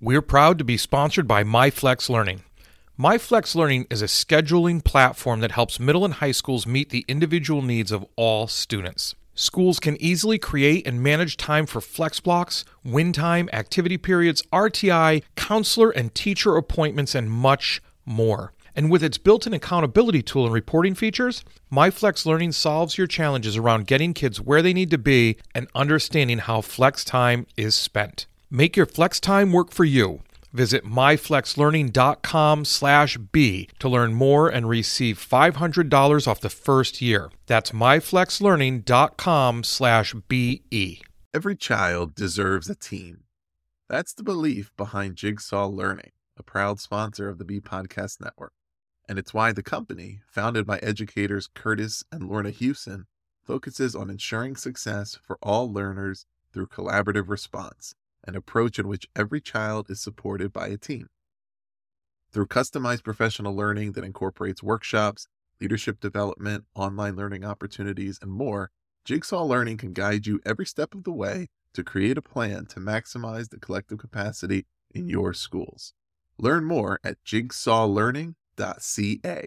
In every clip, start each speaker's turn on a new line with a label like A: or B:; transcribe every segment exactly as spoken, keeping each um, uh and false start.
A: We're proud to be sponsored by MyFlex Learning. MyFlex Learning is a scheduling platform that helps middle and high schools meet the individual needs of all students. Schools can easily create and manage time for flex blocks, win time, activity periods, R T I, counselor and teacher appointments, and much more. And with its built-in accountability tool and reporting features, MyFlex Learning solves your challenges around getting kids where they need to be and understanding how flex time is spent. Make your flex time work for you. Visit myflexlearning.com slash B to learn more and receive five hundred dollars off the first year. That's myflexlearning.com slash B-E.
B: Every child deserves a team. That's the belief behind Jigsaw Learning, a proud sponsor of the B Podcast Network. And it's why the company, founded by educators Curtis and Lorna Hewson, focuses on ensuring success for all learners through collaborative response, an approach in which every child is supported by a team. Through customized professional learning that incorporates workshops, leadership development, online learning opportunities, and more, Jigsaw Learning can guide you every step of the way to create a plan to maximize the collective capacity in your schools. Learn more at jigsaw learning dot c a.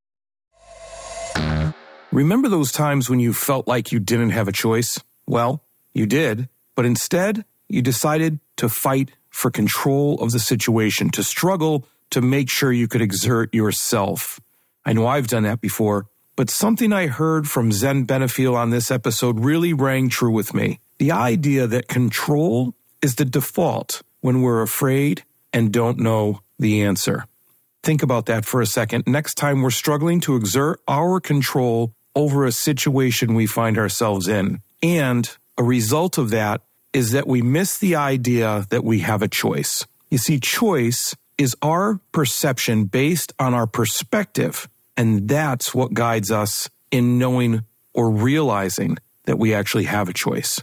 C: Remember those times when you felt like you didn't have a choice? Well, you did, but instead, you decided to fight for control of the situation, to struggle to make sure you could exert yourself. I know I've done that before, but something I heard from Zen Benefiel on this episode really rang true with me. The idea that control is the default when we're afraid and don't know the answer. Think about that for a second. Next time we're struggling to exert our control over a situation we find ourselves in. And a result of that is that we miss the idea that we have a choice. You see, choice is our perception based on our perspective, and that's what guides us in knowing or realizing that we actually have a choice.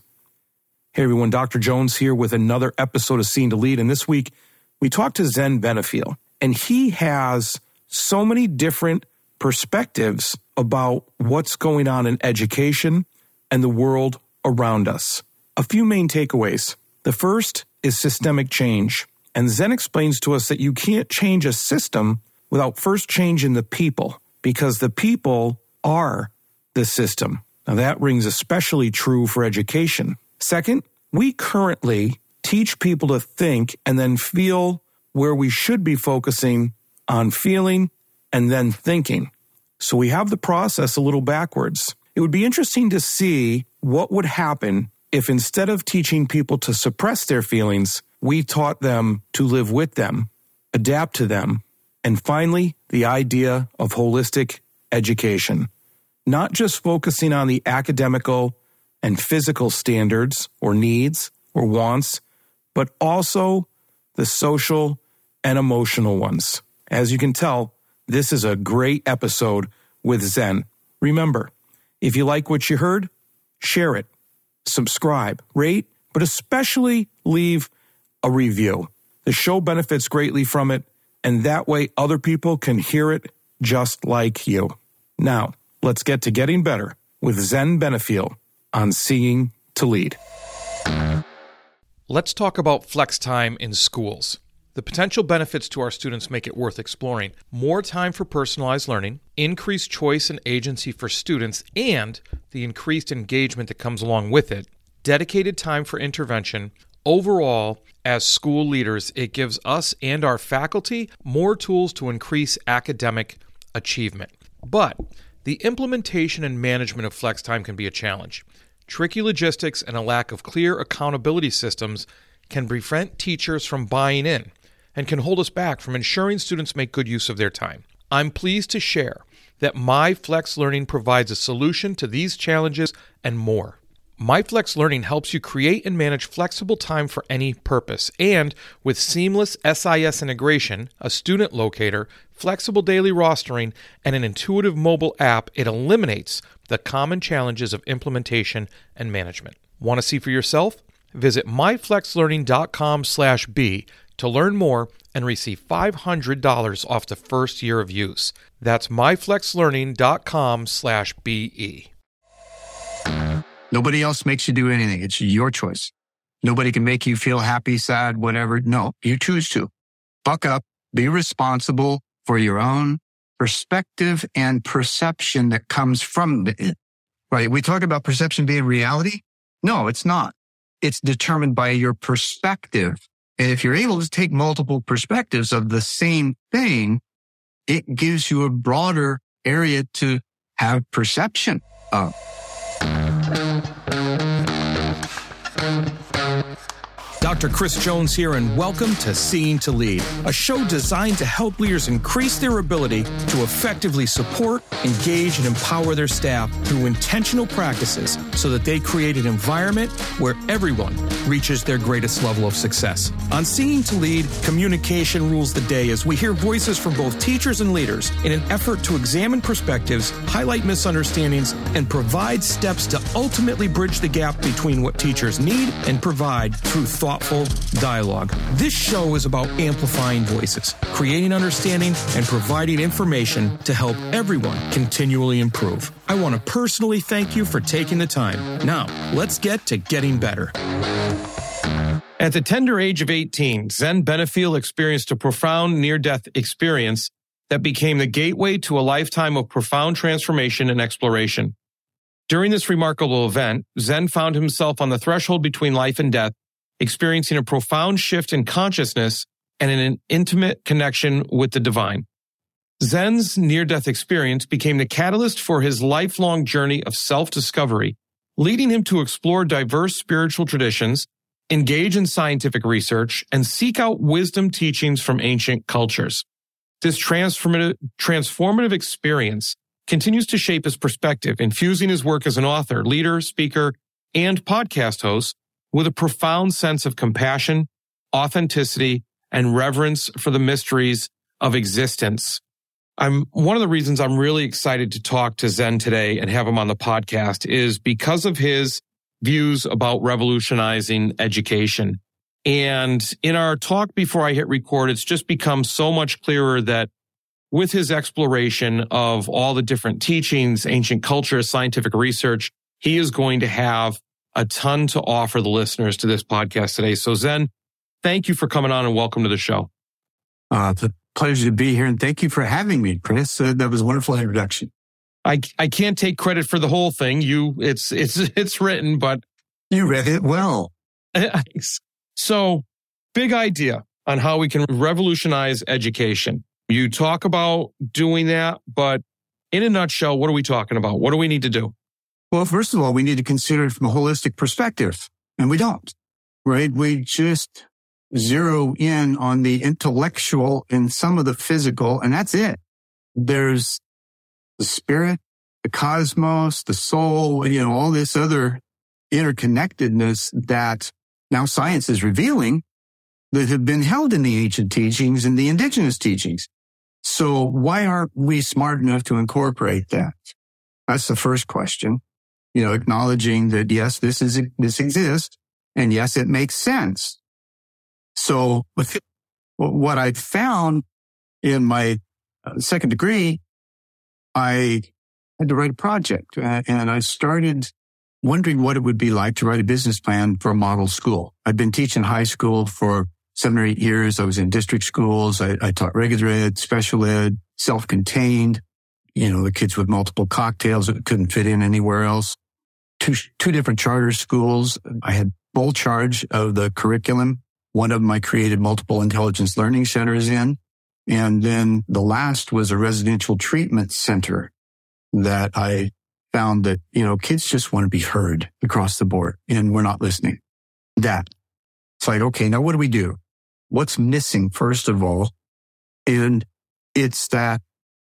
C: Hey everyone, Doctor Jones here with another episode of Seen to Lead, and this week we talked to Zen Benefiel, and he has so many different perspectives about what's going on in education and the world around us. A few main takeaways. The first is systemic change. And Zen explains to us that you can't change a system without first changing the people, because the people are the system. Now that rings especially true for education. Second, we currently teach people to think and then feel where we should be focusing on feeling and then thinking. So we have the process a little backwards. It would be interesting to see what would happen if instead of teaching people to suppress their feelings, we taught them to live with them, adapt to them, and finally, the idea of holistic education. Not just focusing on the academical and physical standards or needs or wants, but also the social and emotional ones. As you can tell, this is a great episode with Zen. Remember, if you like what you heard, share it. Subscribe, rate, but especially leave a review. The show benefits greatly from it, and that way other people can hear it just like you. Now, let's get to getting better with Zen Benefiel on Seeing to Lead.
A: Let's talk about flex time in schools. The potential benefits to our students make it worth exploring. More time for personalized learning, increased choice and agency for students, and the increased engagement that comes along with it, dedicated time for intervention. Overall, as school leaders, it gives us and our faculty more tools to increase academic achievement. But the implementation and management of flex time can be a challenge. Tricky logistics and a lack of clear accountability systems can prevent teachers from buying in and can hold us back from ensuring students make good use of their time. I'm pleased to share that MyFlex Learning provides a solution to these challenges and more. MyFlex Learning helps you create and manage flexible time for any purpose, and with seamless S I S integration, a student locator, flexible daily rostering, and an intuitive mobile app, it eliminates the common challenges of implementation and management. Want to see for yourself? Visit myflexlearning.com slash B to learn more and receive five hundred dollars off the first year of use. That's myflexlearning.com slash B E.
D: Nobody else makes you do anything. It's your choice. Nobody can make you feel happy, sad, whatever. No, you choose to. Buck up, be responsible for your own perspective and perception that comes from it. Right? We talk about perception being reality. No, it's not. It's determined by your perspective. And if you're able to take multiple perspectives of the same thing, it gives you a broader area to have perception of.
C: Doctor Chris Jones here, and welcome to Seeing to Lead, a show designed to help leaders increase their ability to effectively support, engage, and empower their staff through intentional practices so that they create an environment where everyone reaches their greatest level of success. On Seeing to Lead, communication rules the day as we hear voices from both teachers and leaders in an effort to examine perspectives, highlight misunderstandings, and provide steps to ultimately bridge the gap between what teachers need and provide through thoughtful dialogue. This show is about amplifying voices, creating understanding, and providing information to help everyone continually improve. I want to personally thank you for taking the time. Now, let's get to getting better. At the tender age of eighteen, Zen Benefiel experienced a profound near-death experience that became the gateway to a lifetime of profound transformation and exploration. During this remarkable event, Zen found himself on the threshold between life and death, experiencing a profound shift in consciousness and an intimate connection with the divine. Zen's near-death experience became the catalyst for his lifelong journey of self-discovery, leading him to explore diverse spiritual traditions, engage in scientific research, and seek out wisdom teachings from ancient cultures. This transformative, transformative experience continues to shape his perspective, infusing his work as an author, leader, speaker, and podcast host with a profound sense of compassion, authenticity, and reverence for the mysteries of existence. I'm one of the reasons I'm really excited to talk to Zen today and have him on the podcast is because of his views about revolutionizing education. And in our talk before I hit record, it's just become so much clearer that with his exploration of all the different teachings, ancient cultures, scientific research, he is going to have a ton to offer the listeners to this podcast today. So Zen, thank you for coming on and welcome to the show.
D: Uh, it's a pleasure to be here, and thank you for having me, Chris. Uh, that was a wonderful introduction.
C: I I can't take credit for the whole thing. You, it's it's it's written, but
D: you read it well.
C: So, big idea on how we can revolutionize education. You talk about doing that, but in a nutshell, what are we talking about? What do we need to do?
D: Well, first of all, we need to consider it from a holistic perspective, and we don't, right? We just zero in on the intellectual and some of the physical, and that's it. There's the spirit, the cosmos, the soul, you know, all this other interconnectedness that now science is revealing that have been held in the ancient teachings and the indigenous teachings. So why aren't we smart enough to incorporate that? That's the first question. You know, acknowledging that, yes, this is, this exists, and yes, it makes sense. So what I found in my second degree, I had to write a project, and I started wondering what it would be like to write a business plan for a model school. I'd been teaching high school for seven or eight years. I was in district schools. I, I taught regular ed, special ed, self-contained, you know, the kids with multiple cocktails that couldn't fit in anywhere else. Two, two different charter schools. I had full charge of the curriculum. One of them I created multiple intelligence learning centers in. And then the last was a residential treatment center that I found that, you know, kids just want to be heard across the board, and we're not listening. That. It's like, okay, now what do we do? What's missing, first of all? And it's that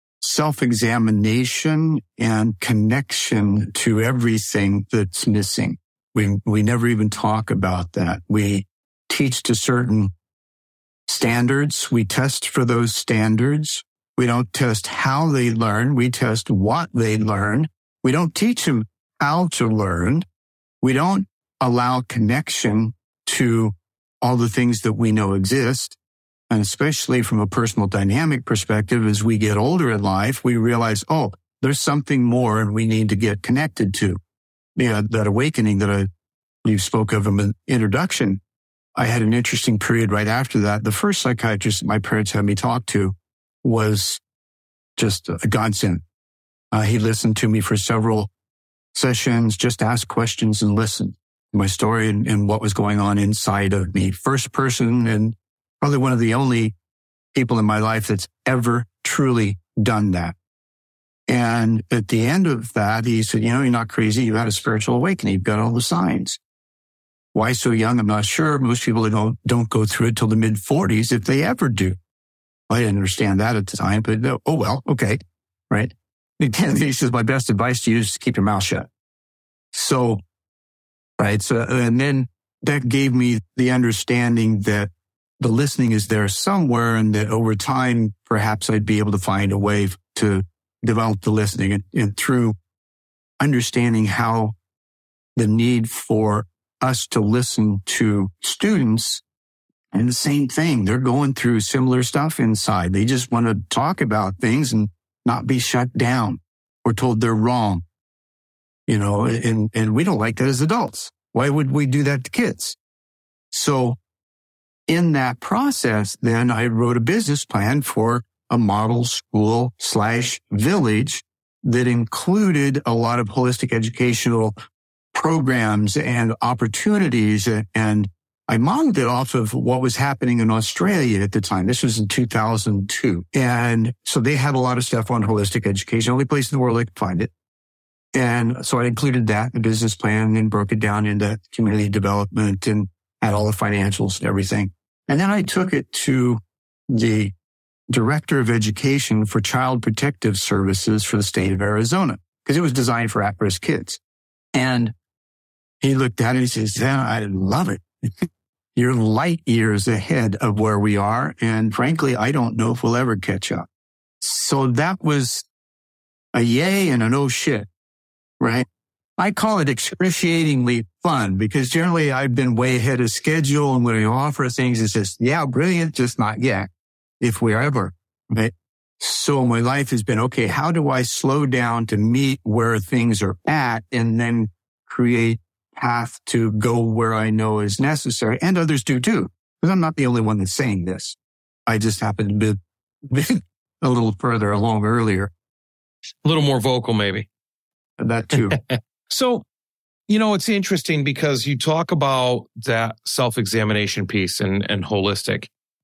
D: self-examination and connection to everything that's missing. We, we never even talk about that. We teach to certain standards. We test for those standards. We don't test how they learn. We test what they learn. We don't teach them how to learn. We don't allow connection to all the things that we know exist. And especially from a personal dynamic perspective, as we get older in life, we realize, oh, there's something more and we need to get connected to. Yeah, that awakening that I you spoke of in the introduction, I had an interesting period right after that. The first psychiatrist my parents had me talk to was just a godsend. Uh, he listened to me for several sessions, just asked questions and listened to my story and, and what was going on inside of me. First person and probably one of the only people in my life that's ever truly done that. And at the end of that, he said, you know, you're not crazy. You've had a spiritual awakening. You've got all the signs. Why so young? I'm not sure. Most people don't, don't go through it till the mid forties, if they ever do. I didn't understand that at the time, but oh, well, okay, right? And he says, my best advice to you is to keep your mouth shut. So, right. So, and then that gave me the understanding that the listening is there somewhere and that over time, perhaps I'd be able to find a way to develop the listening and, and through understanding how the need for us to listen to students and the same thing. They're going through similar stuff inside. They just want to talk about things and not be shut down or told they're wrong. You know, and, and we don't like that as adults. Why would we do that to kids? So in that process, then I wrote a business plan for a model school slash village that included a lot of holistic educational programs and opportunities. And I modeled it off of what was happening in Australia at the time. This was in two thousand two. And so they had a lot of stuff on holistic education, only place in the world I could find it. And so I included that in the business plan and broke it down into community development and had all the financials and everything. And then I took it to the director of education for child protective services for the state of Arizona because it was designed for at-risk kids. And he looked at it and he says, yeah, I love it. You're light years ahead of where we are. And frankly, I don't know if we'll ever catch up. So that was a yay and an oh shit, right? I call it excruciatingly fun because generally I've been way ahead of schedule. And when I offer things, it's just, yeah, brilliant, just not yet, if we're ever, right? So my life has been, okay, how do I slow down to meet where things are at and then create path to go where I know is necessary? And others do too, because I'm not the only one that's saying this. I just happen to be a little further along earlier.
A: A little more vocal, maybe.
D: That too.
A: So, you know, it's interesting because you talk about that self-examination piece and, and holistic.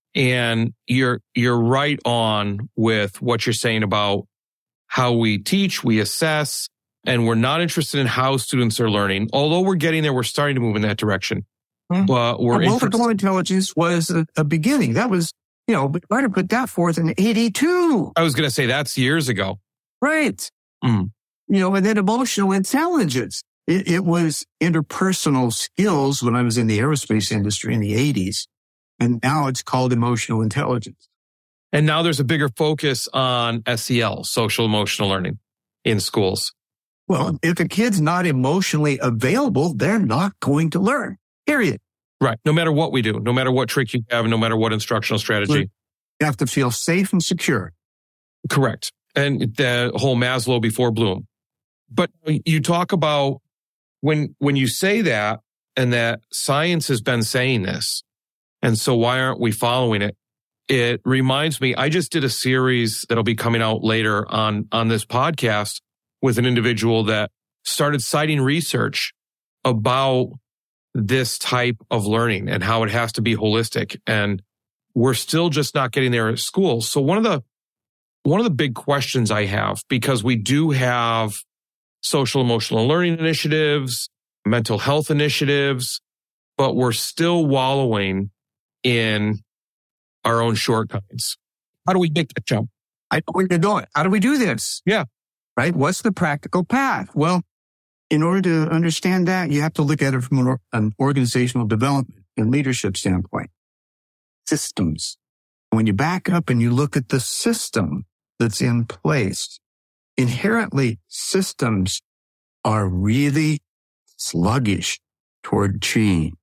A: And you're you're right on with what you're saying about how we teach, we assess, and we're not interested in how students are learning. Although we're getting there, we're starting to move in that direction.
D: Mm-hmm.
A: But we're
D: well,
A: interested.
D: Multiple intelligence was a, a beginning. That was, you know, might have put that forth in eighty-two.
A: I was going to say that's years ago.
D: Right.
A: Mm.
D: You know, and then emotional intelligence. It, it was interpersonal skills when I was in the aerospace industry in the eighties. And now it's called emotional intelligence.
A: And now there's a bigger focus on S E L, social emotional learning, in schools.
D: Well, if a kid's not emotionally available, they're not going to learn, period.
A: Right. No matter what we do, no matter what trick you have, no matter what instructional strategy.
D: You have to feel safe and secure.
A: Correct. And the whole Maslow before Bloom. But you talk about when when you say that, and that science has been saying this, and so why aren't we following it? It reminds me, I just did a series that'll be coming out later on, on this podcast with an individual that started citing research about this type of learning and how it has to be holistic. And we're still just not getting there at schools. So one of the, one of the big questions I have, because we do have social emotional learning initiatives, mental health initiatives, but we're still wallowing in our own shortcomings. How do we make that jump?
D: I know where you're going. How do we do this?
A: Yeah.
D: Right? What's the practical path? Well, in order to understand that, you have to look at it from an organizational development and leadership standpoint. Systems. When you back up and you look at the system that's in place, inherently systems are really sluggish toward change,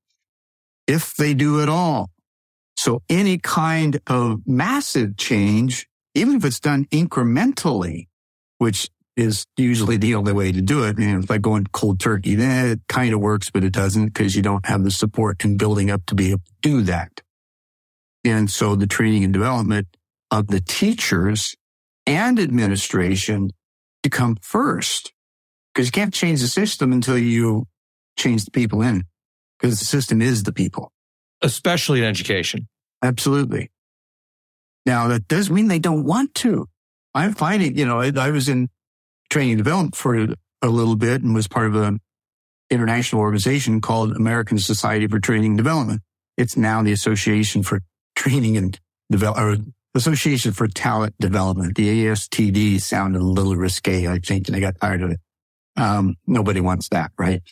D: if they do at all. So any kind of massive change, even if it's done incrementally, which is usually the only way to do it. And if I go in cold turkey, then it kind of works, but it doesn't because you don't have the support and building up to be able to do that. And so the training and development of the teachers and administration to come first, because you can't change the system until you change the people in, because the system is the people.
C: Especially in education.
D: Absolutely. Now, that doesn't mean they don't want to. I'm finding, you know, I, I was in training and development for a little bit and was part of an international organization called American Society for Training and Development. It's now the Association for Training and Development, or Association for Talent Development. The A S T D sounded a little risque, I think, and I got tired of it. Um, nobody wants that, right?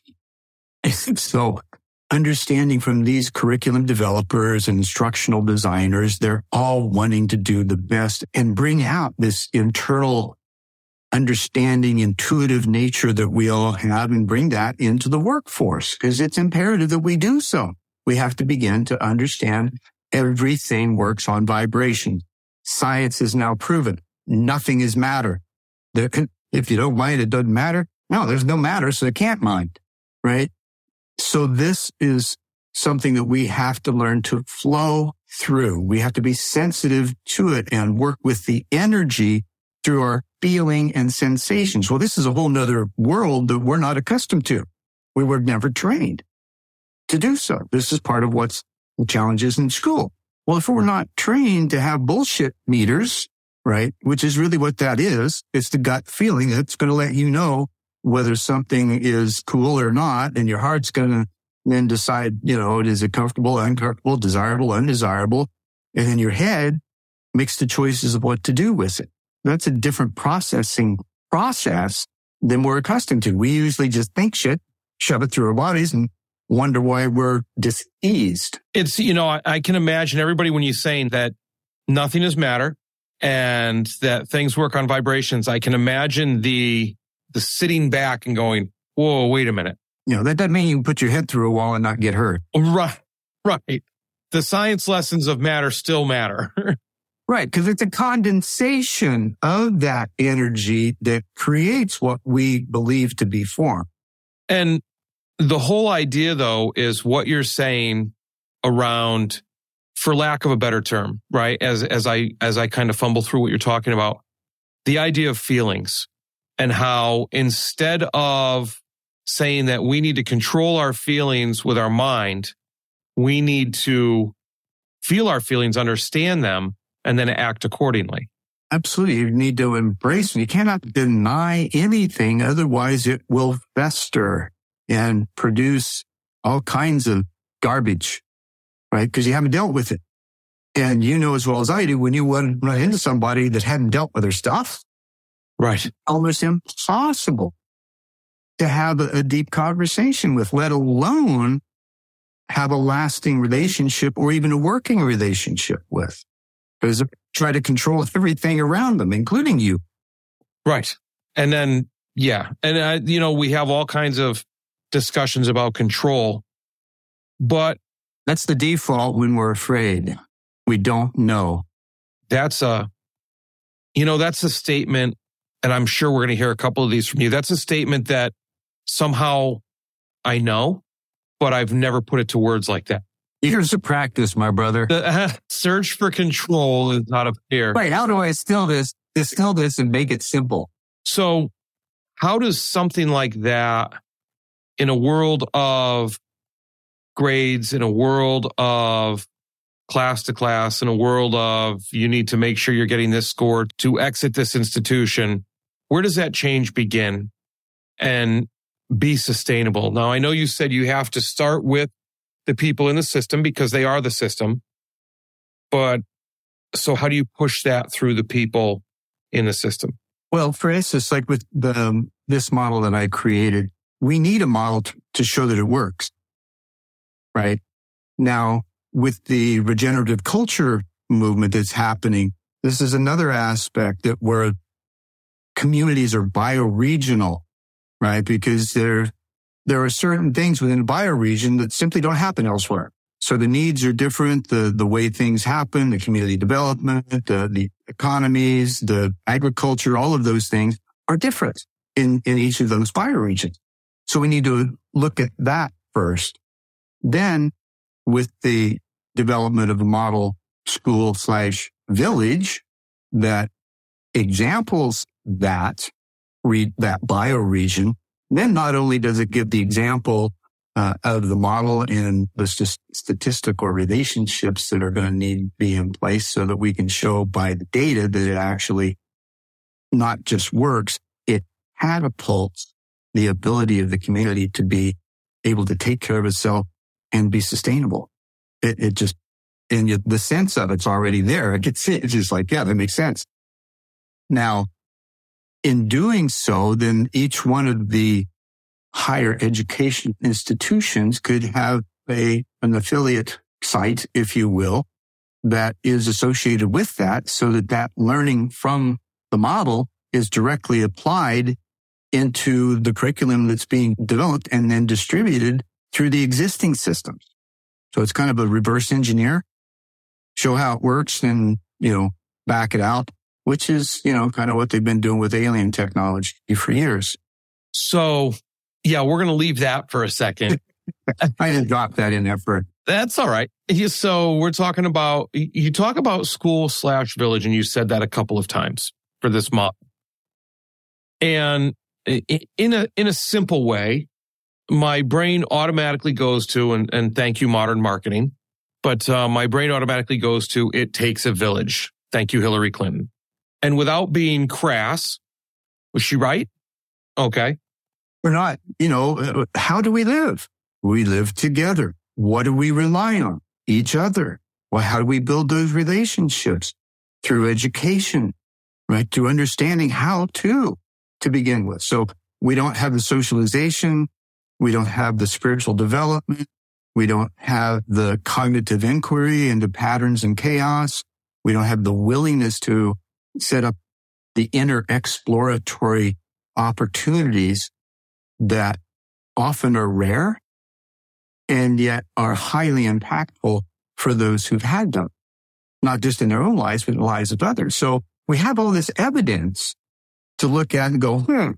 D: So understanding from these curriculum developers and instructional designers, they're all wanting to do the best and bring out this internal understanding, intuitive nature that we all have and bring that into the workforce, because it's imperative that we do so. We have to begin to understand everything works on vibration. Science is now proven. Nothing is matter. There can, if you don't mind, it doesn't matter. No, there's no matter, so it can't mind, right? So this is something that we have to learn to flow through. We have to be sensitive to it and work with the energy through our feeling and sensations. Well, this is a whole nother world that we're not accustomed to. We were never trained to do so. This is part of what's the challenges in school. Well, if we're not trained to have bullshit meters, right, which is really what that is, it's the gut feeling that's going to let you know whether something is cool or not, and your heart's going to then decide, you know, is it comfortable, uncomfortable, desirable, undesirable, and then your head makes the choices of what to do with it. That's a different processing process than we're accustomed to. We usually just think shit, shove it through our bodies, and wonder why we're diseased.
C: It's, you know, I, I can imagine everybody when you're saying that nothing is matter and that things work on vibrations. I can imagine the the sitting back and going, whoa, wait a minute.
D: You know, that doesn't mean you can put your head through a wall and not get hurt.
C: Right, right. The science lessons of matter still matter.
D: Right, because it's a condensation of that energy that creates what we believe to be form.
C: And the whole idea, though, is what you're saying around, for lack of a better term, right? As as I as I kind of fumble through what you're talking about, the idea of feelings and how instead of saying that we need to control our feelings with our mind, we need to feel our feelings, understand them, and then act accordingly.
D: Absolutely. You need to embrace them. You cannot deny anything. Otherwise, it will fester and produce all kinds of garbage, right? Because you haven't dealt with it. And you know as well as I do, when you run into somebody that hadn't dealt with their stuff,
C: right,
D: almost impossible to have a, a deep conversation with, let alone have a lasting relationship or even a working relationship with. Because they try to control everything around them, including you.
C: Right. And then, yeah. And, uh, you know, we have all kinds of discussions about control, but
D: that's the default when we're afraid. We don't know.
C: That's a, you know, that's a statement, and I'm sure we're going to hear a couple of these from you. That's a statement that somehow I know, but I've never put it to words like that.
D: Years of practice, my brother.
C: The uh, search for control is not up here.
D: Right. How do I distill this, distill this and make it simple?
C: So how does something like that, in a world of grades, in a world of class to class, in a world of you need to make sure you're getting this score to exit this institution, where does that change begin and be sustainable? Now, I know you said you have to start with the people in the system because they are the system, but so how do you push that through the people in the system?
D: Well, for instance, like with the, um, this model that I created, we need a model to, to show that it works, right? Now, with the regenerative culture movement that's happening, this is another aspect that where communities are bioregional, right? Because there, there are certain things within a bioregion that simply don't happen elsewhere. So the needs are different, the, the way things happen, the community development, the, the economies, the agriculture, all of those things are different in, in each of those bioregions. So we need to look at that first. Then with the development of a model school slash village that examples that read that bioregion, then not only does it give the example uh, of the model and the st- statistical relationships that are going to need to be in place so that we can show by the data that it actually not just works, it catapults the ability of the community to be able to take care of itself and be sustainable. It, it just, and you, the sense of it's already there. It gets it. It's just like, yeah, that makes sense. Now, in doing so, then each one of the higher education institutions could have a an affiliate site, if you will, that is associated with that so that that learning from the model is directly applied into the curriculum that's being developed and then distributed through the existing systems. So it's kind of a reverse engineer, show how it works and, you know, back it out, which is, you know, kind of what they've been doing with alien technology for years.
C: So, yeah, we're going to leave that for a second.
D: I didn't drop that in there for
C: That's all right. So we're talking about, you talk about school slash village, and you said that a couple of times for this model. And in a in a simple way, my brain automatically goes to, and, and thank you, modern marketing, but uh, my brain automatically goes to, it takes a village. Thank you, Hillary Clinton. And without being crass, was she right? Okay.
D: We're not, you know, how do we live? We live together. What do we rely on? Each other. Well, how do we build those relationships? Through education, right? Through understanding how to, to begin with. So we don't have the socialization. We don't have the spiritual development. We don't have the cognitive inquiry into patterns and chaos. We don't have the willingness to set up the inner exploratory opportunities that often are rare and yet are highly impactful for those who've had them, not just in their own lives, but in the lives of others. So we have all this evidence to look at and go, hmm,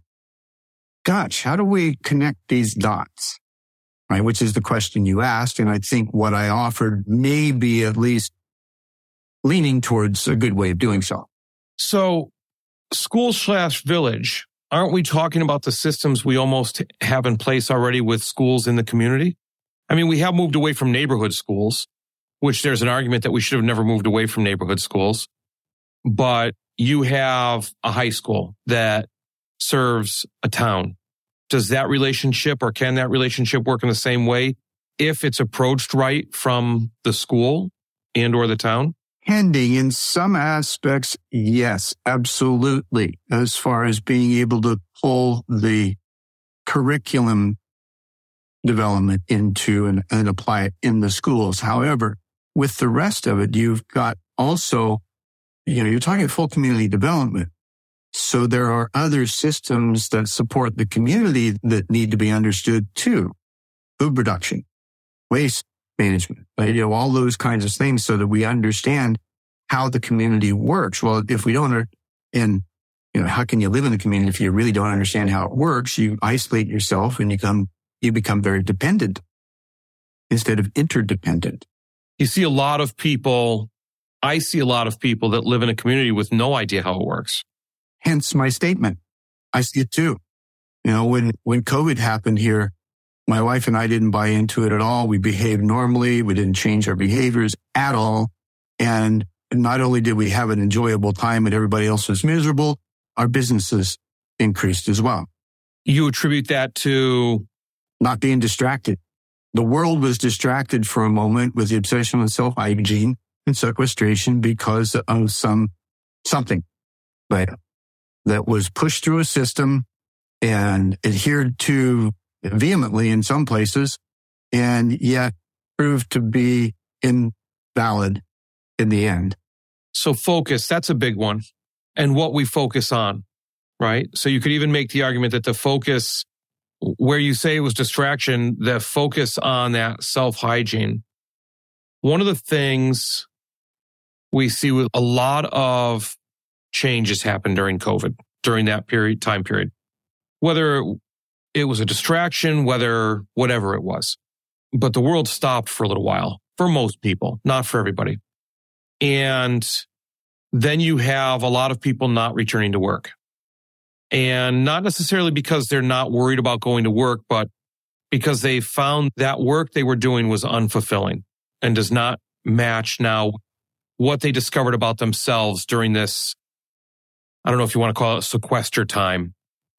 D: gosh, how do we connect these dots? Right, which is the question you asked. And I think what I offered may be at least leaning towards a good way of doing so.
C: So school slash village, aren't we talking about the systems we almost have in place already with schools in the community? I mean, we have moved away from neighborhood schools, which there's an argument that we should have never moved away from neighborhood schools. But you have a high school that serves a town. Does that relationship, or can that relationship work in the same way if it's approached right from the school and or the town?
D: Pending in some aspects, yes, absolutely. As far as being able to pull the curriculum development into and, and apply it in the schools. However, with the rest of it, you've got also, you know, you're talking full community development. So there are other systems that support the community that need to be understood too. Food production, waste management, right? You know, all those kinds of things so that we understand how the community works. Well, if we don't, and you know, how can you live in the community if you really don't understand how it works? You isolate yourself and you become, you become very dependent instead of interdependent.
C: You see a lot of people, I see a lot of people that live in a community with no idea how it works.
D: Hence my statement. I see it too. You know, when, when COVID happened here, my wife and I didn't buy into it at all. We behaved normally. We didn't change our behaviors at all. And not only did we have an enjoyable time and everybody else was miserable, our businesses increased as well.
C: You attribute that to?
D: Not being distracted. The world was distracted for a moment with the obsession with self-hygiene and sequestration because of some something right, that was pushed through a system and adhered to vehemently in some places, and yet proved to be invalid in the end.
C: So focus, that's a big one. And what we focus on, right? So you could even make the argument that the focus, where you say it was distraction, the focus on that self-hygiene. One of the things we see with a lot of changes happen during COVID. during that period, time period. Whether it was a distraction, whether whatever it was. But the world stopped for a little while, for most people, not for everybody. And then you have a lot of people not returning to work. And not necessarily because they're not worried about going to work, but because they found that work they were doing was unfulfilling and does not match now what they discovered about themselves during this, I don't know if you want to call it sequester time,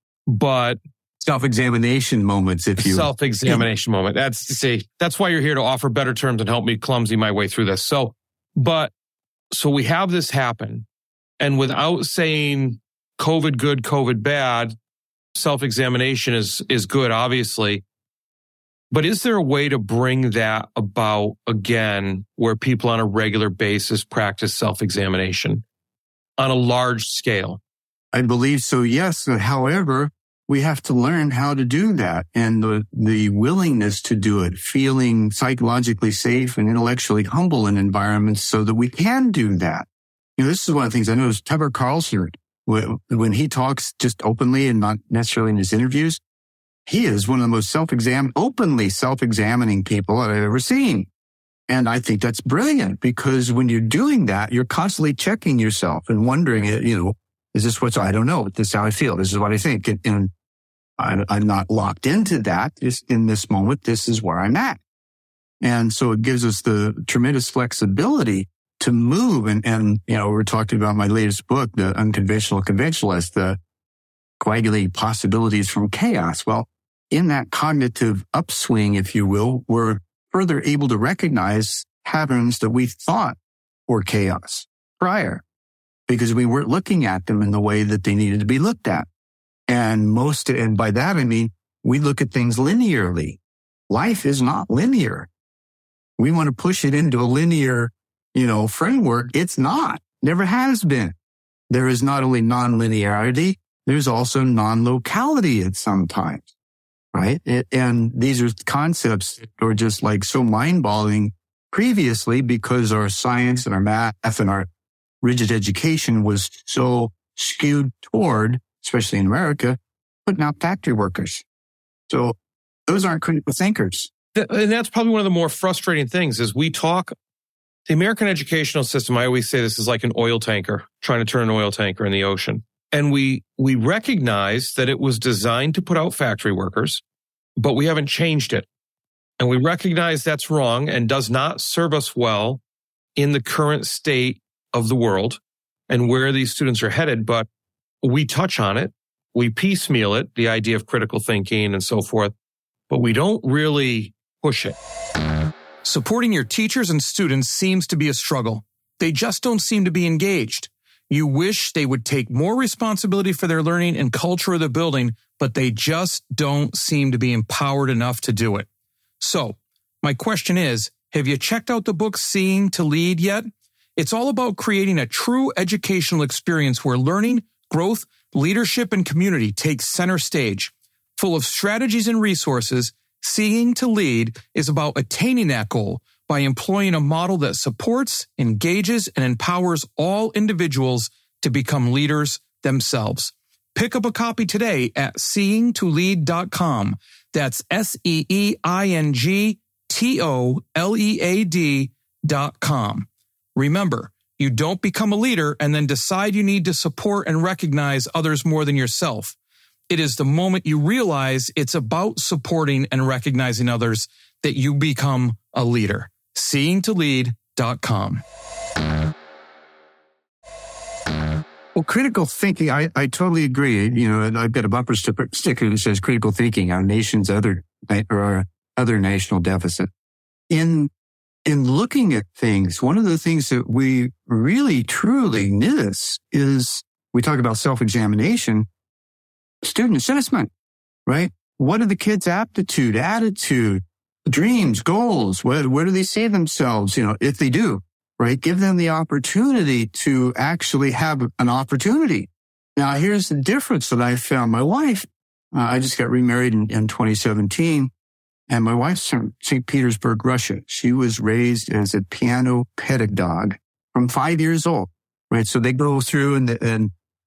C: but
D: self-examination moments, if you
C: self-examination moment. That's to say, that's why you're here, to offer better terms and help me clumsy my way through this. So, but, so we have this happen, and without saying COVID good, COVID bad, self-examination is, is good, obviously. But is there a way to bring that about again, where people on a regular basis practice self-examination on a large scale?
D: I believe so, yes. However, we have to learn how to do that, and the, the willingness to do it, feeling psychologically safe and intellectually humble in environments so that we can do that. You know, this is one of the things I noticed Tucker Carlson, when he talks just openly and not necessarily in his interviews, he is one of the most self-exam, openly self-examining people I've ever seen. And I think that's brilliant, because when you're doing that, you're constantly checking yourself and wondering, you know, is this what's, I don't know, this is how I feel, this is what I think. And, and I, I'm not locked into that. Just in this moment, this is where I'm at. And so it gives us the tremendous flexibility to move. And, and, you know, we're talking about my latest book, The Unconventional Conventionalist, the coagulating possibilities from chaos. Well, in that cognitive upswing, if you will, we're further able to recognize patterns that we thought were chaos prior, because we weren't looking at them in the way that they needed to be looked at. And most, and by that, I mean, we look at things linearly. Life is not linear. We want to push it into a linear, you know, framework. It's not, never has been. There is not only non-linearity, there's also non-locality at some times, right? It, and these are concepts that are just like so mind-boggling previously, because our science and our math and our rigid education was so skewed toward, especially in America, putting out factory workers. So those aren't critical thinkers.
C: And that's probably one of the more frustrating things is we talk, the American educational system, I always say this is like an oil tanker, trying to turn an oil tanker in the ocean. And we, we recognize that it was designed to put out factory workers, but we haven't changed it. And we recognize that's wrong and does not serve us well in the current state of the world and where these students are headed. But we touch on it, we piecemeal it, the idea of critical thinking and so forth, but we don't really push it.
E: Supporting your teachers and students seems to be a struggle. They just don't seem to be engaged. You wish they would take more responsibility for their learning and culture of the building, but they just don't seem to be empowered enough to do it. So, my question is, have you checked out the book Seeing to Lead yet? It's all about creating a true educational experience where learning, growth, leadership, and community take center stage. Full of strategies and resources, Seeing to Lead is about attaining that goal by employing a model that supports, engages, and empowers all individuals to become leaders themselves. Pick up a copy today at seeing to lead dot com. That's S E E I N G T O L E A D dot com. Remember, you don't become a leader and then decide you need to support and recognize others more than yourself. It is the moment you realize it's about supporting and recognizing others that you become a leader. seeing to lead dot com.
D: Well, critical thinking, I, I totally agree. You know, I've got a bumper sticker that says critical thinking, our nation's other, or our other national deficit. In, in looking at things, one of the things that we really truly miss is, we talk about self-examination, student assessment, right? What are the kids' aptitude, attitude, dreams, goals? Where, where do they see themselves? You know, if they do, right? Give them the opportunity to actually have an opportunity. Now, here's the difference that I found. My wife, uh, I just got remarried in, in twenty seventeen, and my wife's from Saint Petersburg, Russia. She was raised as a piano pedagogue from five years old, right? So they go through and, and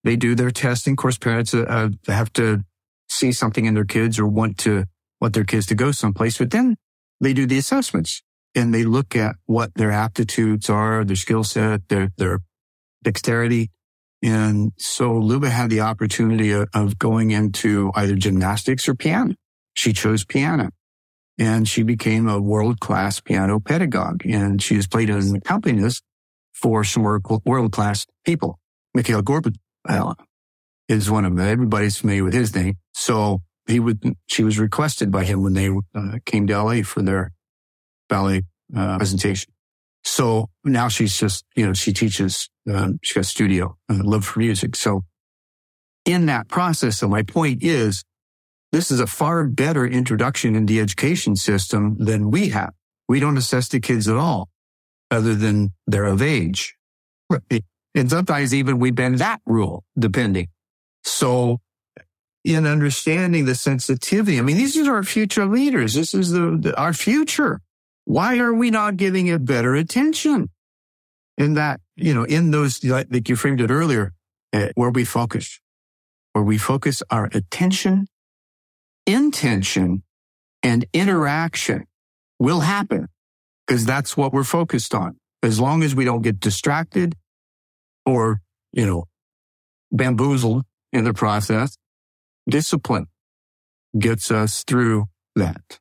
D: they do their testing. Of course, parents uh, have to see something in their kids or want to want their kids to go someplace, but then they do the assessments and they look at what their aptitudes are, their skill set, their their dexterity. And so Luba had the opportunity of, of going into either gymnastics or piano. She chose piano. And she became a world-class piano pedagogue. And she has played as an accompanist for some world-class people. Mikhail Gorbachev uh, is one of them. Everybody's familiar with his name. So he would, she was requested by him when they uh, came to L A for their ballet uh, presentation. So now she's just, you know, she teaches, um, she's got a studio and a love for music. So in that process, so my point is, this is a far better introduction in the education system than we have. We don't assess the kids at all, other than they're of age. And sometimes even we bend that rule, depending. So in understanding the sensitivity, I mean, these are our future leaders. This is the, the our future. Why are we not giving it better attention? In that, you know, in those, like you framed it earlier, uh, where we focus, where we focus our attention, intention, and interaction will happen because that's what we're focused on. As long as we don't get distracted or, you know, bamboozled in the process, discipline gets us through that.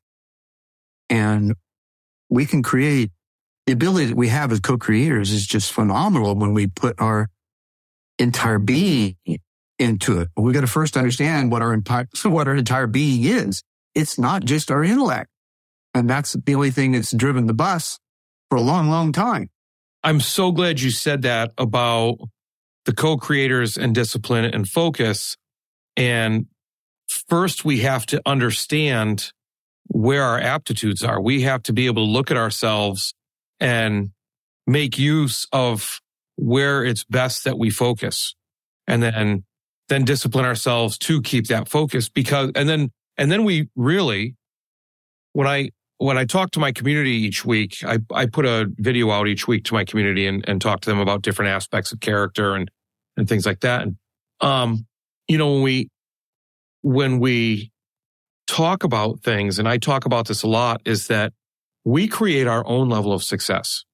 D: And we can create, the ability that we have as co-creators is just phenomenal when we put our entire being into it. We got to first understand what our entire, what our entire being is. It's not just our intellect. And that's the only thing that's driven the bus for a long, long time.
E: I'm so glad you said that about the co-creators and discipline and focus. And first, we have to understand where our aptitudes are. We have to be able to look at ourselves and make use of where it's best that we focus, and then then discipline ourselves to keep that focus. Because and then and then we really, when I when I talk to my community each week, I I put a video out each week to my community and, and talk to them about different aspects of character and and things like that. And um, you know, when we when we talk about things, and I talk about this a lot, is that we create our own level of success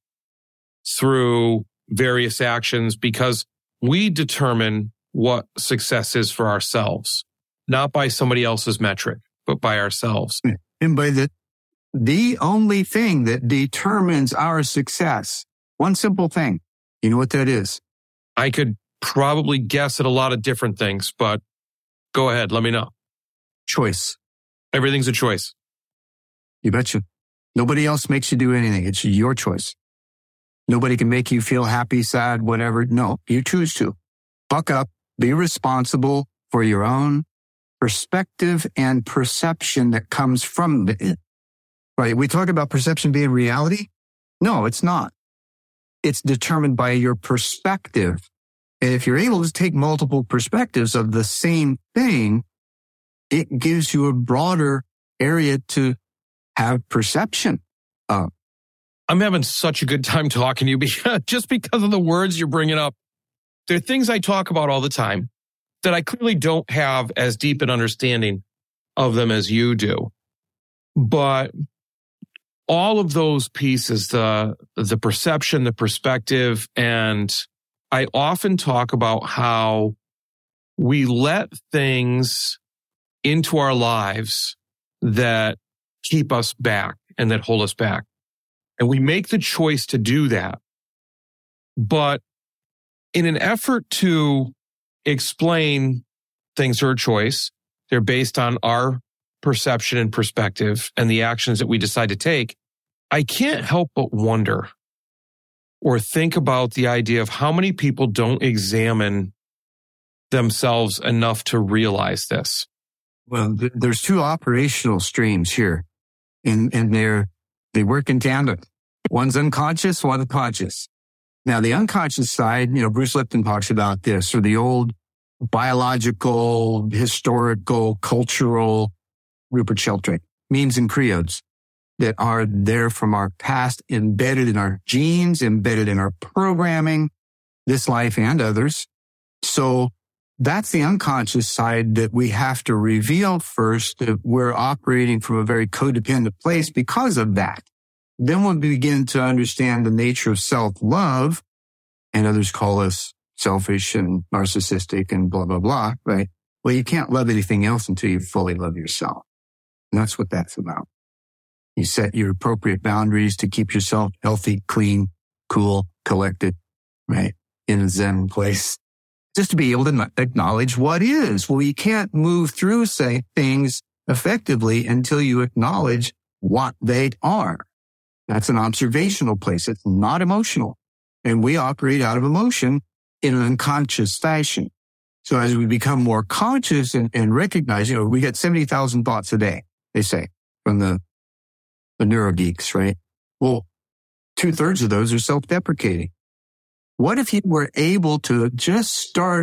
E: through various actions because we determine what success is for ourselves, not by somebody else's metric, but by ourselves.
D: And by the, the only thing that determines our success, one simple thing, you know what that is?
E: I could probably guess at a lot of different things, but go ahead, let me know.
D: Choice.
E: Everything's a choice.
D: You betcha. Nobody else makes you do anything. It's your choice. Nobody can make you feel happy, sad, whatever. No, you choose to. Buck up. Be responsible for your own perspective and perception that comes from it. Right? We talk about perception being reality. No, it's not. It's determined by your perspective. And if you're able to take multiple perspectives of the same thing, it gives you a broader area to have perception of.
E: I'm having such a good time talking to you because, just because of the words you're bringing up. There are things I talk about all the time that I clearly don't have as deep an understanding of them as you do. But all of those pieces, the the perception, the perspective, and I often talk about how we let things into our lives that keep us back and that hold us back. And we make the choice to do that. But in an effort to explain things are a choice, they're based on our perception and perspective and the actions that we decide to take, I can't help but wonder or think about the idea of how many people don't examine themselves enough to realize this.
D: Well, th- there's two operational streams here, and, and they're, they work in tandem. One's unconscious, one's conscious. Now, the unconscious side, you know, Bruce Lipton talks about this, or the old biological, historical, cultural, Rupert Sheldrake, memes and creeds that are there from our past, embedded in our genes, embedded in our programming, this life and others. So that's the unconscious side that we have to reveal first, that we're operating from a very codependent place because of that. Then we'll begin to understand the nature of self-love, and others call us selfish and narcissistic and blah, blah, blah, right? Well, you can't love anything else until you fully love yourself. And that's what that's about. You set your appropriate boundaries to keep yourself healthy, clean, cool, collected, right? In a Zen place. Just to be able to acknowledge what is. Well, you can't move through, say, things effectively until you acknowledge what they are. That's an observational place. It's not emotional. And we operate out of emotion in an unconscious fashion. So as we become more conscious and, and recognize, you know, we get seventy thousand thoughts a day, they say, from the, the neurogeeks, right? Well, two thirds of those are self-deprecating. What if you were able to just start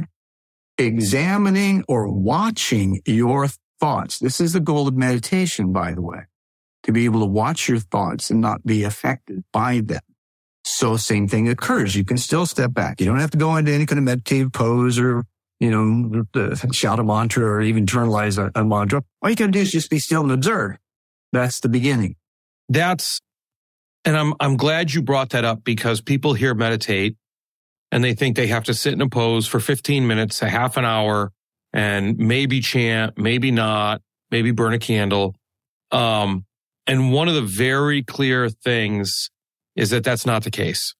D: examining or watching your thoughts? This is the goal of meditation, by the way, to be able to watch your thoughts and not be affected by them. So same thing occurs. You can still step back. You don't have to go into any kind of meditative pose or, you know, shout a mantra or even internalize a, a mantra. All you got to do is just be still and observe. That's the beginning.
E: That's, and I'm, I'm glad you brought that up, because people hear meditate and they think they have to sit in a pose for fifteen minutes, a half an hour, and maybe chant, maybe not, maybe burn a candle. Um, and one of the very clear things is that that's not the case.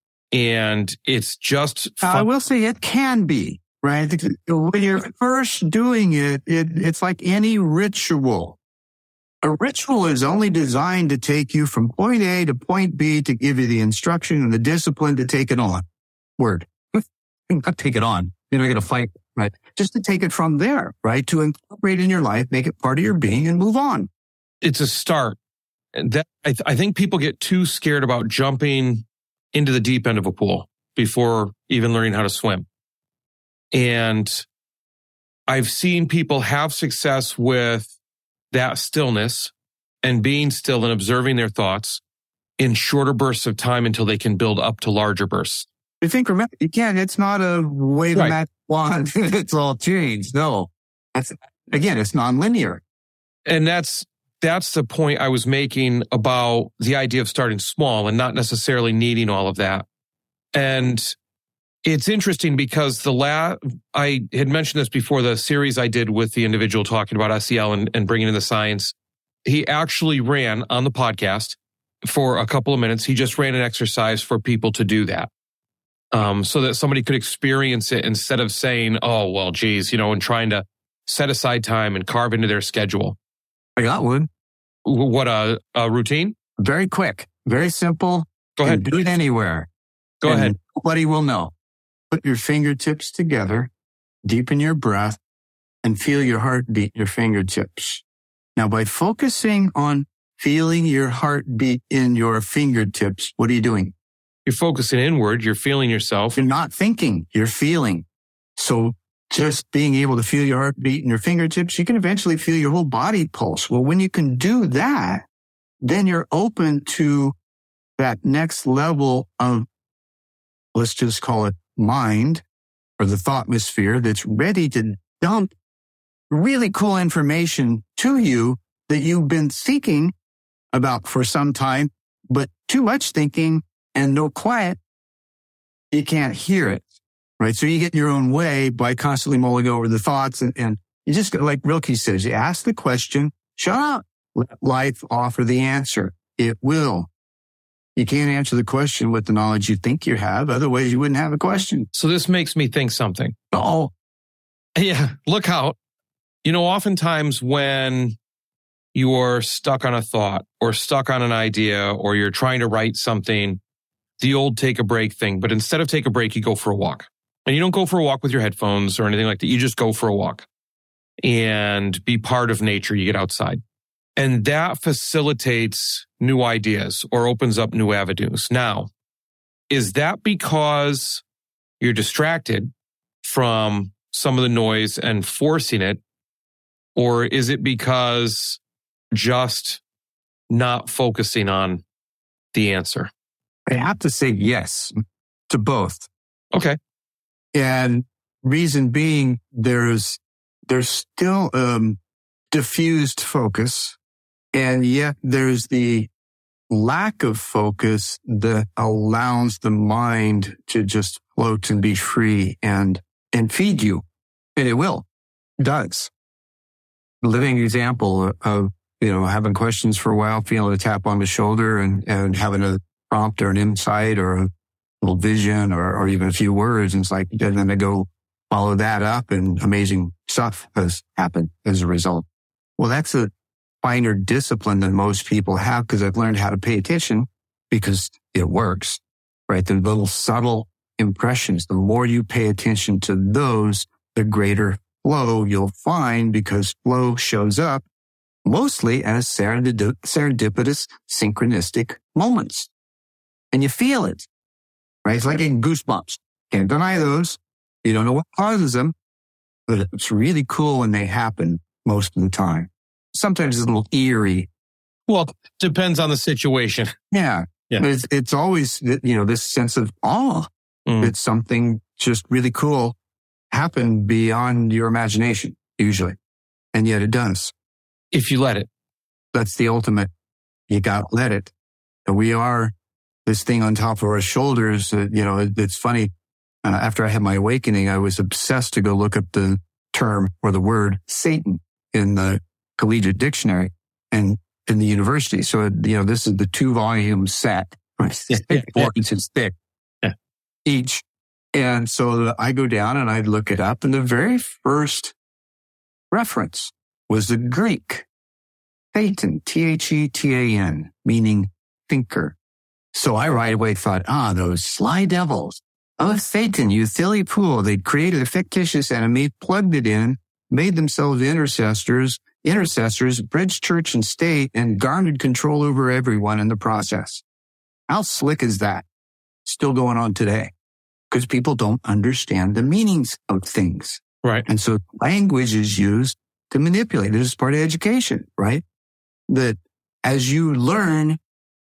E: And it's just fun.
D: I will say it can be, right? When you're first doing it, it, it's like any ritual. A ritual is only designed to take you from point A to point B, to give you the instruction and the discipline to take it on. Word. Not take it on. You're not going to fight, right? Just to take it from there, right? To incorporate in your life, make it part of your being and move on.
E: It's a start. And that, I, th- I think people get too scared about jumping into the deep end of a pool before even learning how to swim. And I've seen people have success with that stillness and being still and observing their thoughts in shorter bursts of time until they can build up to larger bursts.
D: You think, remember, you can't, it's not a wave
E: Right.
D: a magic wand. It's all changed. No. That's, again, it's nonlinear.
E: And that's, that's the point I was making about the idea of starting small and not necessarily needing all of that. And it's interesting because the la- I had mentioned this before, the series I did with the individual talking about S E L and, and bringing in the science. He actually ran on the podcast for a couple of minutes. He just ran an exercise for people to do that. Um, so that somebody could experience it instead of saying, oh, well, geez, you know, and trying to set aside time and carve into their schedule.
D: I got one.
E: What, a, a routine?
D: Very quick, very simple.
E: Go ahead.
D: And do it anywhere.
E: Go
D: and
E: ahead.
D: Nobody will know. Put your fingertips together, deepen your breath, and feel your heart beat in your fingertips. Now, by focusing on feeling your heart beat in your fingertips, what are you doing?
E: You're focusing inward. You're feeling yourself.
D: You're not thinking, you're feeling. So just being able to feel your heart beat in your fingertips, you can eventually feel your whole body pulse. Well, when you can do that, then you're open to that next level of, let's just call it mind, or the thought atmosphere, that's ready to dump really cool information to you that you've been thinking about for some time, but too much thinking and no quiet, you can't hear it, right? So you get in your own way by constantly mulling over the thoughts, and, and you just, like Rilke says, you ask the question, shut up, let life offer the answer. It will. You can't answer the question with the knowledge you think you have. Otherwise, you wouldn't have a question.
E: So this makes me think something.
D: Oh,
E: Yeah, look out. You know, oftentimes when you're stuck on a thought or stuck on an idea or you're trying to write something, the old take a break thing, but instead of take a break, you go for a walk. And you don't go for a walk with your headphones or anything like that. You just go for a walk and be part of nature. You get outside. And that facilitates new ideas or opens up new avenues. Now, is that because you're distracted from some of the noise and forcing it? Or is it because just not focusing on the answer?
D: I have to say yes to both.
E: Okay.
D: And reason being, there's there's still um, diffused focus, and yet there's the lack of focus that allows the mind to just float and be free and and feed you, and it will, it does. Living example of, you know, having questions for a while, feeling a tap on the shoulder, and and having a prompt or an insight or a little vision or, or even a few words, and it's like, and then I go follow that up, and amazing stuff has happened as a result. Well, that's a finer discipline than most people have, because I've learned how to pay attention because it works, right? The little subtle impressions, the more you pay attention to those, the greater flow you'll find, because flow shows up mostly as serendip- serendipitous, synchronistic moments. And you feel it, right? It's like getting goosebumps. Can't deny those. You don't know what causes them, but it's really cool when they happen most of the time. Sometimes it's a little eerie.
E: Well, depends on the situation.
D: Yeah.
E: Yeah.
D: But it's, it's always, you know, this sense of awe.
E: Mm.
D: It's something just really cool happen beyond your imagination, usually. And yet it does.
E: If you let it.
D: That's the ultimate. You got to let it. And we are this thing on top of our shoulders. Uh, you know, it, it's funny. Uh, after I had my awakening, I was obsessed to go look up the term or the word Satan in the collegiate dictionary and in the university. So, you know, this is the two volume set.
E: Yeah, yeah,
D: Four inches thick
E: yeah.
D: each. And so I go down and I look it up, and the very first reference was the Greek Thetan, T H E T A N, meaning thinker. So I right away thought, ah, those sly devils. Oh, Satan, you silly fool. They'd created a fictitious enemy, plugged it in, made themselves intercessors, intercessors, bridged church and state, and garnered control over everyone in the process. How slick is that? Still going on today. Because people don't understand the meanings of things.
E: Right.
D: And so language is used to manipulate. This is part of education, right? That as you learn,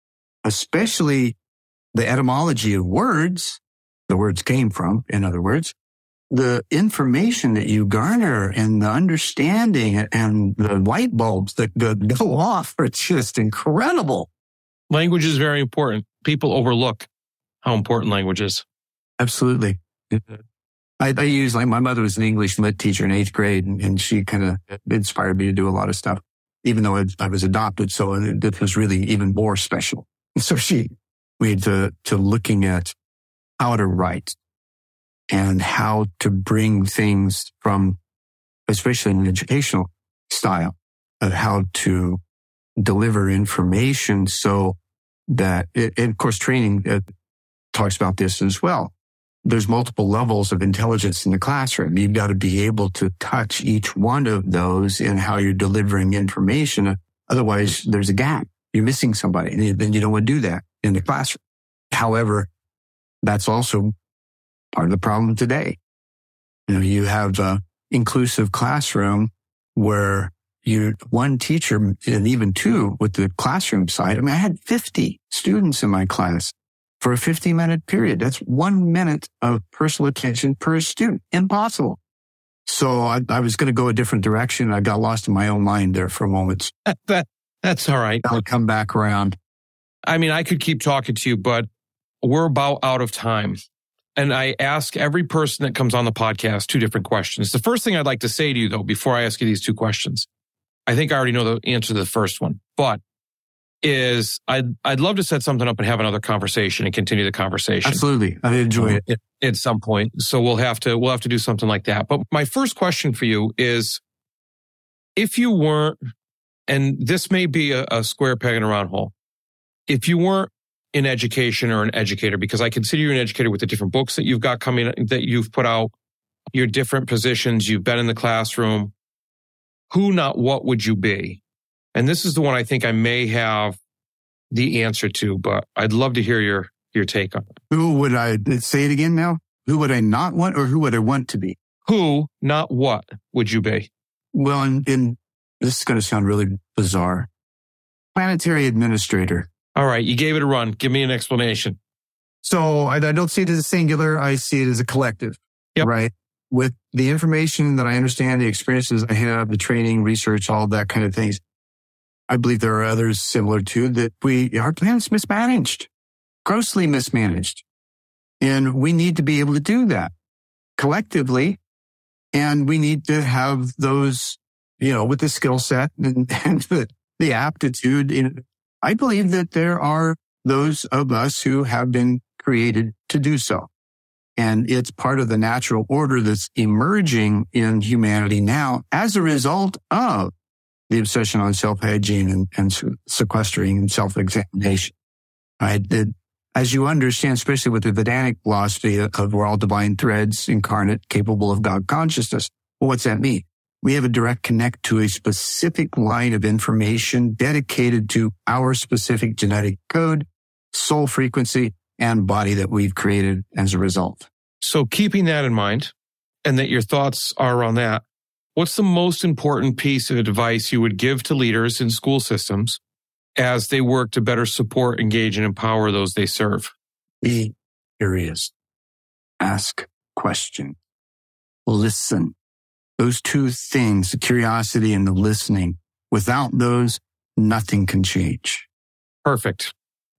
D: especially the etymology of words, the words came from, in other words, the information that you garner and the understanding and the light bulbs that go off are just incredible.
E: Language is very important. People overlook how important language is.
D: Absolutely. I, I use, like, my mother was an English lit teacher in eighth grade, and, and she kind of inspired me to do a lot of stuff, even though I, I was adopted. So it, it was really even more special. So she made to, to looking at how to write and how to bring things from, especially in an educational style, of how to deliver information so that, it, and of course, training uh, talks about this as well. There's multiple levels of intelligence in the classroom. You've got to be able to touch each one of those in how you're delivering information. Otherwise, there's a gap. You're missing somebody, and then you don't want to do that in the classroom. However, that's also part of the problem today. You know, you have an inclusive classroom where you one teacher and even two with the classroom side. I mean, I had fifty students in my class for a fifty minute period. That's one minute of personal attention per student. Impossible. So I, I was going to go a different direction. I got lost in my own mind there for a moment.
E: that, that's all right.
D: I'll come back around.
E: I mean, I could keep talking to you, but we're about out of time. And I ask every person that comes on the podcast two different questions. The first thing I'd like to say to you, though, before I ask you these two questions, I think I already know the answer to the first one, but is I'd, I'd love to set something up and have another conversation and continue the conversation.
D: Absolutely. I enjoy it.
E: At some point. So we'll have to, we'll have to do something like that. But my first question for you is, if you weren't, and this may be a, a square peg in a round hole, if you weren't in education or an educator, because I consider you an educator with the different books that you've got coming, that you've put out, your different positions, you've been in the classroom, who, not what would you be? And this is the one I think I may have the answer to, but I'd love to hear your, your take on it.
D: Who would I, say it again now? Who would I not want, or who would I want to be?
E: Who, not what, would you be?
D: Well, in, in this is going to sound really bizarre. Planetary administrator.
E: All right, you gave it a run. Give me an explanation.
D: So I, I don't see it as a singular. I see it as a collective,
E: yep.
D: right? with the information that I understand, the experiences I have, the training, research, all that kind of things, I believe there are others similar to that. We, our planet's mismanaged, grossly mismanaged. And we need to be able to do that collectively. And we need to have those, you know, with the skill set and, and the, the aptitude. In, I believe that there are those of us who have been created to do so. And it's part of the natural order that's emerging in humanity now as a result of the obsession on self-hedging and, and sequestering and self-examination. Right? That, as you understand, especially with the Vedanic philosophy of we're all divine threads incarnate, capable of God consciousness. Well, what's that mean? We have a direct connect to a specific line of information dedicated to our specific genetic code, soul frequency, and body that we've created as a result.
E: So keeping that in mind, and that your thoughts are around that, what's the most important piece of advice you would give to leaders in school systems as they work to better support, engage, and empower those they serve?
D: Be curious. Ask question. Listen. Those two things, the curiosity and the listening, without those, nothing can change.
E: Perfect.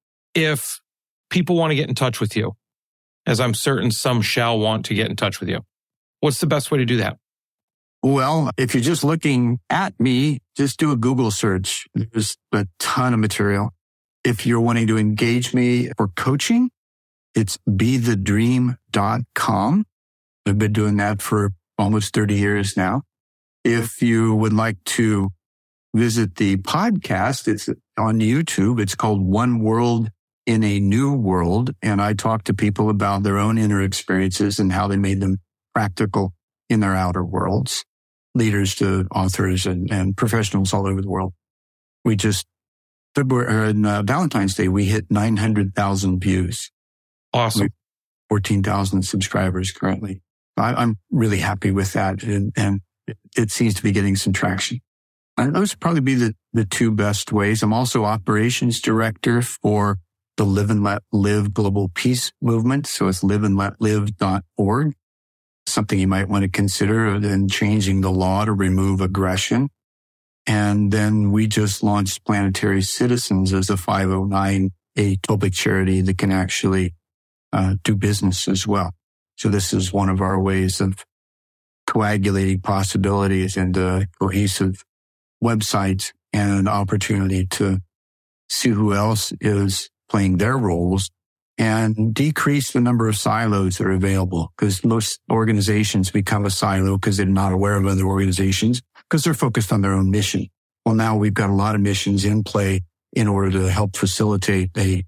E: If people want to get in touch with you, as I'm certain some shall want to get in touch with you, what's the best way to do that?
D: Well, if you're just looking at me, just do a Google search. There's a ton of material. If you're wanting to engage me for coaching, it's be the dream dot com. I've been doing that for almost thirty years now. If you would like to visit the podcast, it's on YouTube. It's called One World in a New World. And I talk to people about their own inner experiences and how they made them practical in their outer worlds. Leaders to authors and, and professionals all over the world. We just, February, on uh, Valentine's Day, we hit nine hundred thousand views.
E: Awesome.
D: fourteen thousand subscribers currently. I, I'm really happy with that. And, and it, it seems to be getting some traction. And those would probably be the, the two best ways. I'm also operations director for the Live and Let Live Global Peace Movement. So it's live and let live dot org. Something you might want to consider in changing the law to remove aggression. And then we just launched Planetary Citizens as a five oh nine A public charity that can actually uh, do business as well. So this is one of our ways of coagulating possibilities into cohesive websites and an opportunity to see who else is playing their roles and decrease the number of silos that are available, because most organizations become a silo because they're not aware of other organizations because they're focused on their own mission. Well, now we've got a lot of missions in play in order to help facilitate a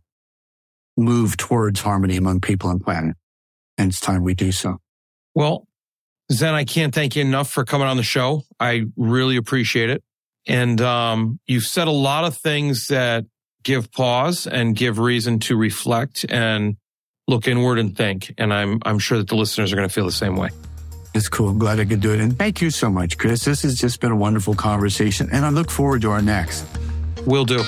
D: move towards harmony among people and planet. And it's time we do so.
E: Well, Zen, I can't thank you enough for coming on the show. I really appreciate it. And um, you've said a lot of things that give pause and give reason to reflect and look inward and think. And I'm I'm sure that the listeners are going to feel the same way.
D: It's cool. I'm glad I could do it. And thank you so much, Chris. This has just been a wonderful conversation. And I look forward to our next.
E: Will do.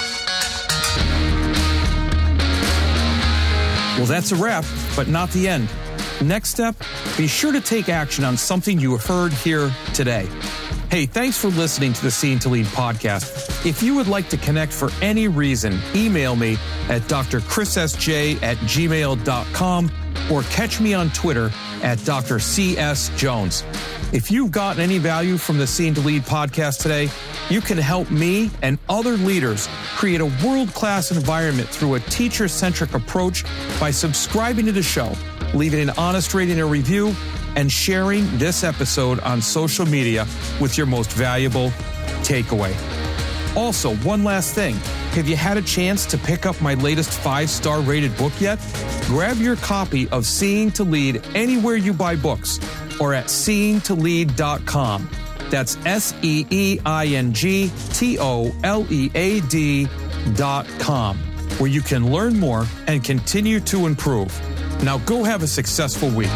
E: Well, that's a wrap, but not the end. Next step, be sure to take action on something you heard here today. Hey, thanks for listening to the Seeing to Lead podcast. If you would like to connect for any reason, email me at d r chris s j at gmail dot com or catch me on Twitter at d r c s jones. If you've gotten any value from the Seeing to Lead podcast today, you can help me and other leaders create a world-class environment through a teacher-centric approach by subscribing to the show, leaving an honest rating and review, and sharing this episode on social media with your most valuable takeaway. Also, one last thing. Have you had a chance to pick up my latest five-star rated book yet? Grab your copy of Seeing to Lead anywhere you buy books or at seeing to lead dot com. That's S E E I N G T O L E A D dot com, where you can learn more and continue to improve. Now go have a successful week.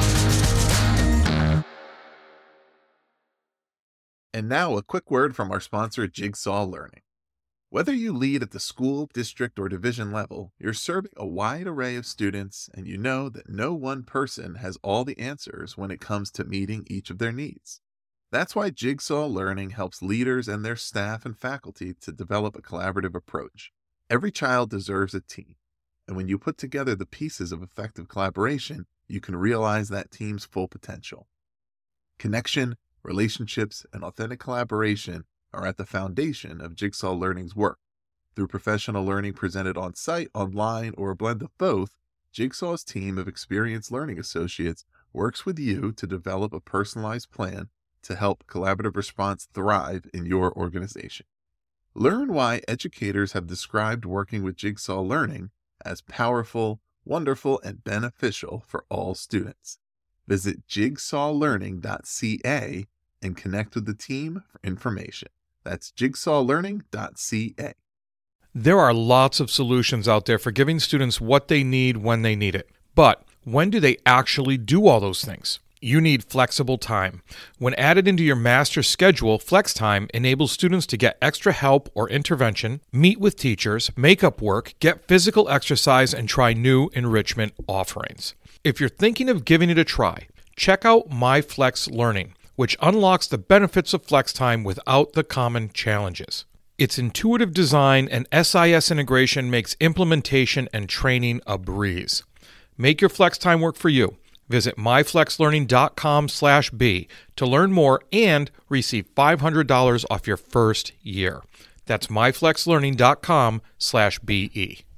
B: And now a quick word from our sponsor, Jigsaw Learning. Whether you lead at the school, district, or division level, you're serving a wide array of students, and you know that no one person has all the answers when it comes to meeting each of their needs. That's why Jigsaw Learning helps leaders and their staff and faculty to develop a collaborative approach. Every child deserves a team, and when you put together the pieces of effective collaboration, you can realize that team's full potential. Connection, relationships, and authentic collaboration are at the foundation of Jigsaw Learning's work. Through professional learning presented on-site, online, or a blend of both, Jigsaw's team of experienced learning associates works with you to develop a personalized plan to help collaborative response thrive in your organization. Learn why educators have described working with Jigsaw Learning as powerful, wonderful, and beneficial for all students. Visit jigsaw learning dot c a and connect with the team for information. That's jigsaw learning dot c a.
A: There are lots of solutions out there for giving students what they need when they need it. But when do they actually do all those things? You need flexible time. When added into your master schedule, FlexTime enables students to get extra help or intervention, meet with teachers, make up work, get physical exercise, and try new enrichment offerings. If you're thinking of giving it a try, check out MyFlex Learning, which unlocks the benefits of FlexTime without the common challenges. Its intuitive design and S I S integration makes implementation and training a breeze. Make your FlexTime work for you. Visit myflexlearning.com slash B to learn more and receive five hundred dollars off your first year. That's myflexlearning.com slash BE.